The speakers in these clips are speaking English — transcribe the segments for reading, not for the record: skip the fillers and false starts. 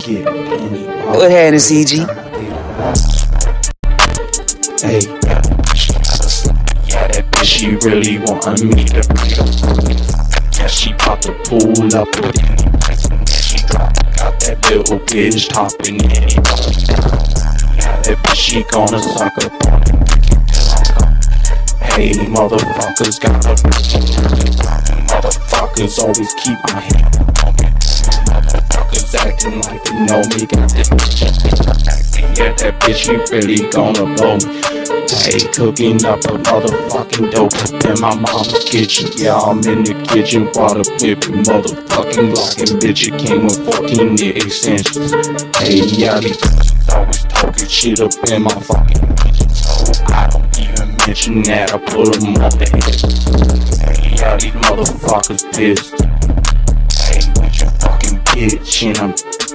What happened, CG? Hey, yeah, that bitch, she really want me to beat her. Yeah, she about to pull up with it. She got that little bitch topping it. Yeah, that bitch, she gonna suck up on it. Hey, motherfuckers got a motherfuckers always keep my hand on me. Motherfuckers acting like they know me, got this bitch. Yeah, that bitch, she really gonna blow me. Hey, cooking up a motherfucking dope in my mama's kitchen. Yeah, I'm in the kitchen, water whipping, motherfucking blocking. Bitch, it came with 14 year extensions. Hey, yeah, these bitches always talking shit up in my fucking kitchen. So I don't even mention that, I put them on the head. Hey, yeah, these motherfuckers pissed. Hey, with your fucking bitch, and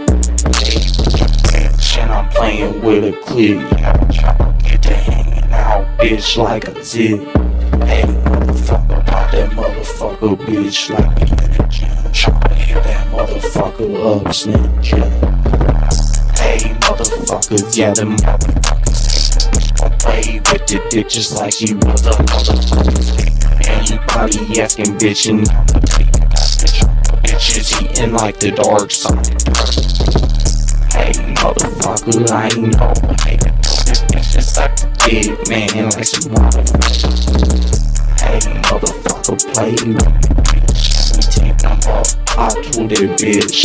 I'm playing with a clip. Yeah, I'm trying to get to hanging out, bitch, like a zip. Hey, motherfucker, pop that motherfucker, bitch, like me in the gym. Try to hit that motherfucker up, Slim Jim. Hey, motherfuckers, yeah, them motherfuckers gon' play with the dick just like she was a motherfucker. Anybody asking, bitch, and bitches eating like the dark side. Hey, motherfucker, I know. Hey, this bitch just like the dick, man, like some motherfucker. Hey, motherfucker, play with me, bitch. We take them up, I told that bitch,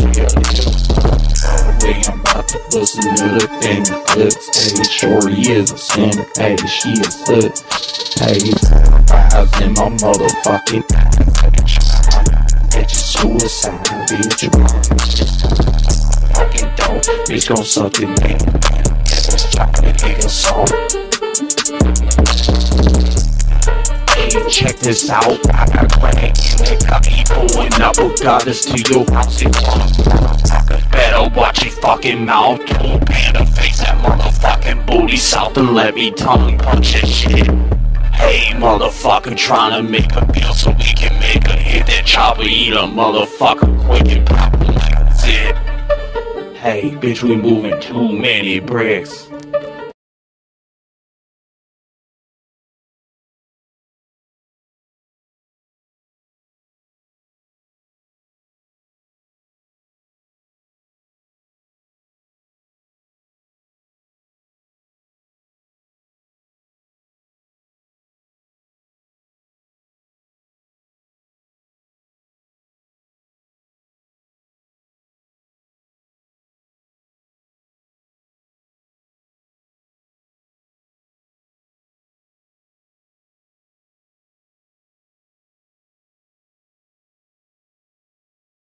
I'm about to bust another thing that clicks. Hey, shorty is a sinner. Hey, she is hood. Hey, rise in my motherfucking bitch, suicide, bitch. Fucking dope, bitch gon' suck it, man. Bitch, chocolate, nigga, salt. Hey, check this out. I got crank and they got me pulling up a goddess to your house. Motherfuckers better watch your fucking mouth. Don't panda face that motherfucking booty south and let me tongue punch that shit. Hey, motherfucker, tryna make a deal so we can make a hit. That chopper eat a motherfucker quick and pop him like a zip. Hey, bitch, we moving too many bricks.